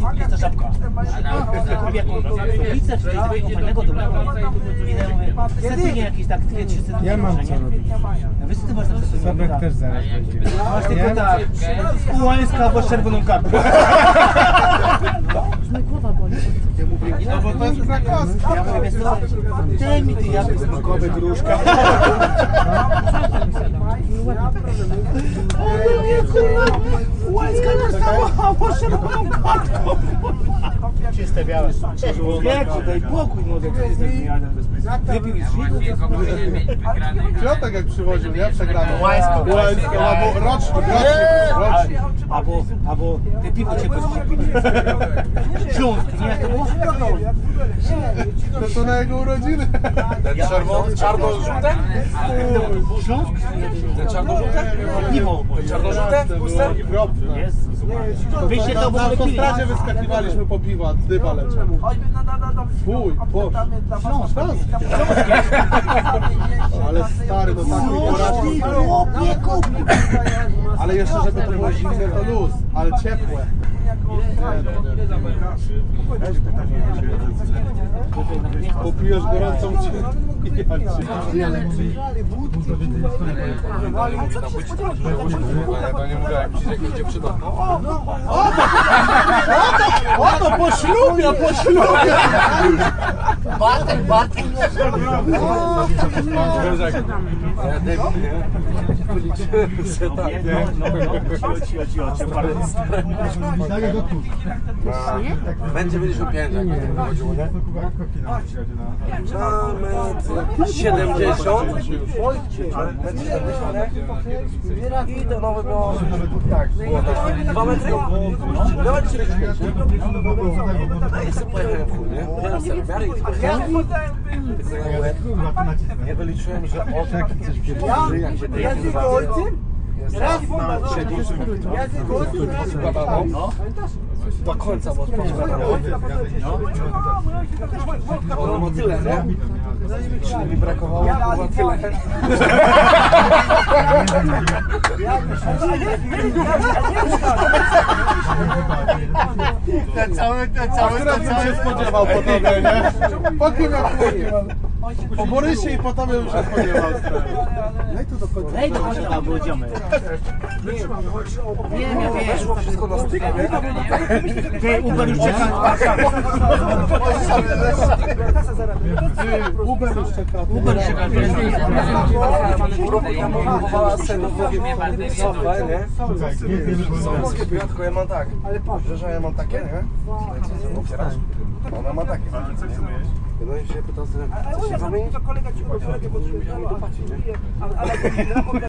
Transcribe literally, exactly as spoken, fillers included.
jest ta żabka. Kupię jakąś pizzę, czy coś fajnego, dobrego. I ja mówię, setnie jakieś tak, dwie, trzy setnie. Ja mam co robić. Wiesz co ty masz na przykład? Sobek też zaraz będzie. Masz tylko tak, Ułańska albo z czerwoną kartą. Głowa boli. No bo to jest krakowska. Ja mówię, wiesz co? Daj mi ty jabłko smakowe, gruszka. O nie, kurwa! Ułańska dostała po czerwoną kartką. Czyste białe. Wiecie, daj pokój, młody, co ty z tym jadem. Wypił i zżygł. Piotrek jak przywoził, nie? Przegrano. Ułańską. Ułańską, albo rocznik, rocznik, rocznik. Albo, albo te piwo cię podrzucił. Śląsk, nie? To było? To to na jego urodziny. Ten czerwony, czarno-żółte? Śląsk? Ten czarno-żółte? Piwo. Czarno-żółte? Puste? Jezus. Wyjście to Na autostradzie wyskakiwaliśmy po piwa, dyba leciał. Fuj, boż. Śląsk. Ale stary, to tak mi poradził. Ale jeszcze, żeby to było zimne, to luz, ale ciepłe. Popijesz gorącą cię. To nie mówię, jak przyjdzie jakaś dziewczyna. Oto po ślubie, po ślubie! Bartek, Bartek. Wiesz jak... Ja debil, nie? Policzyłem, że tak, nie? Będzie mieliśmy pięć, jak będzie wychodziło, nie? Metr siedemdziesiąt. Metr siedemdziesiąt, nie? I to nowe było... Tak, dwa metry? Dawaj czterdzieści pięć, nie? No i sobie pojechałem w chuj, nie? Wziąłem sobie miary i tylko tylko na łeb. Nie wyliczyłem, że oczek coś pierdolony, jak będzie jest na trzecim składaną do końca, bo składaną. Ono ma tyle, nie? Czyli mi brakowało chyba tyle. Ten cały, ten cały, ten cały się spodziewał po tobie, nie? Po kim ja po Borysie i po tobie bym się spodziewał. Daj do końca, bo idziemy. Nie wiem, ja wiesz. Weszło wszystko na styk, nie? Ty, Uber już czeka. Uber już czeka. Uber już czeka. Ja próbowała sobie w głowie sofę, nie? Sofę, tylko ja mam tak. Że ja mam takie, nie? Otwierasz? Ona ma takie. No i się pytał, co się zamienić? To kolega ci powiedział, że musiałem dopłacić, nie?